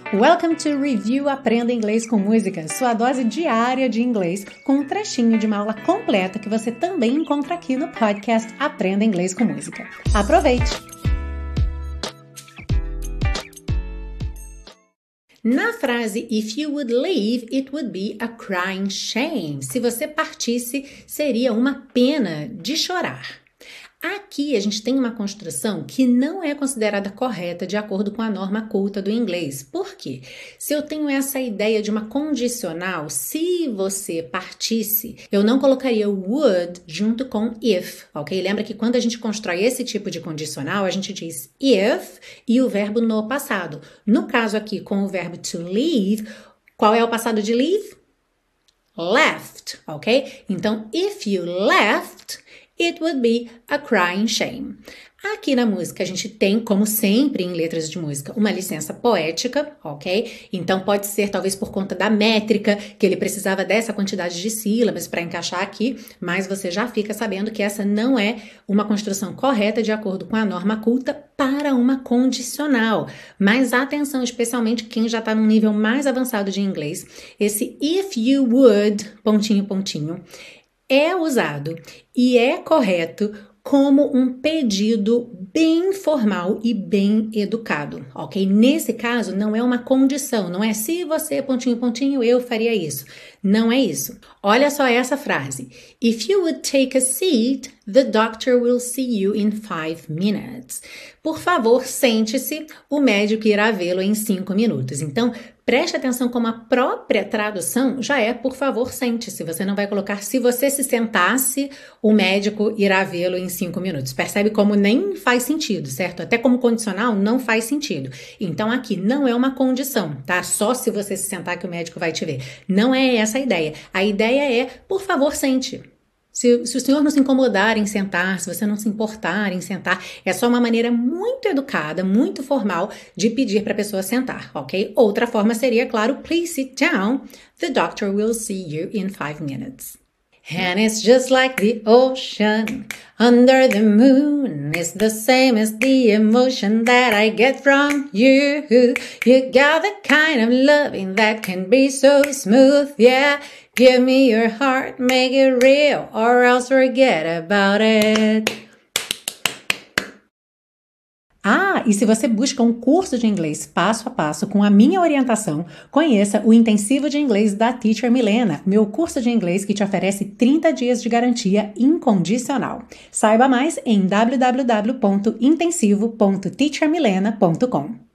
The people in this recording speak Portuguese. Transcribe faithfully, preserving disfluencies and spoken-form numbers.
Welcome to Review Aprenda Inglês com Música, sua dose diária de inglês com um trechinho de uma aula completa que você também encontra aqui no podcast Aprenda Inglês com Música. Aproveite! Na frase If you would leave, it would be a crying shame. Se você partisse, seria uma pena de chorar. Aqui a gente tem uma construção que não é considerada correta de acordo com a norma culta do inglês. Por quê? Se eu tenho essa ideia de uma condicional, se você partisse, eu não colocaria would junto com if, ok? Lembra que quando a gente constrói esse tipo de condicional, a gente diz if e o verbo no passado. No caso aqui, com o verbo to leave, qual é o passado de leave? Left, ok? Então, if you left, it would be a crying shame. Aqui na música a gente tem, como sempre em letras de música, uma licença poética, ok? Então pode ser talvez por conta da métrica, que ele precisava dessa quantidade de sílabas para encaixar aqui, mas você já fica sabendo que essa não é uma construção correta de acordo com a norma culta para uma condicional. Mas atenção, especialmente quem já está num nível mais avançado de inglês, esse if you would, pontinho, pontinho, é usado e é correto como um pedido bem formal e bem educado, ok? Nesse caso, não é uma condição, não é se você, pontinho, pontinho, eu faria isso. Não é isso. Olha só essa frase. If you would take a seat, the doctor will see you in five minutes. Por favor, sente-se, o médico irá vê-lo em cinco minutos. Então, preste atenção como a própria tradução já é, por favor, sente-se. Você não vai colocar se você se sentasse, o médico irá vê-lo em cinco minutos. Percebe como nem faz sentido, certo? Até como condicional não faz sentido. Então, aqui não é uma condição, tá? Só se você se sentar que o médico vai te ver. Não é essa a ideia. A ideia é, por favor, sente. Se, se o senhor não se incomodar em sentar, se você não se importar em sentar, é só uma maneira muito educada, muito formal de pedir para a pessoa sentar, ok? Outra forma seria, claro, please sit down. The doctor will see you in five minutes. And it's just like the ocean under the moon. It's the same as the emotion that I get from you. You got the kind of loving that can be so smooth, yeah. Give me your heart, make it real, or else forget about it. Ah, e se você busca um curso de inglês passo a passo com a minha orientação, conheça o Intensivo de Inglês da Teacher Milena, meu curso de inglês que te oferece trinta dias de garantia incondicional. Saiba mais em w w w ponto intensivo ponto teacher milena ponto com.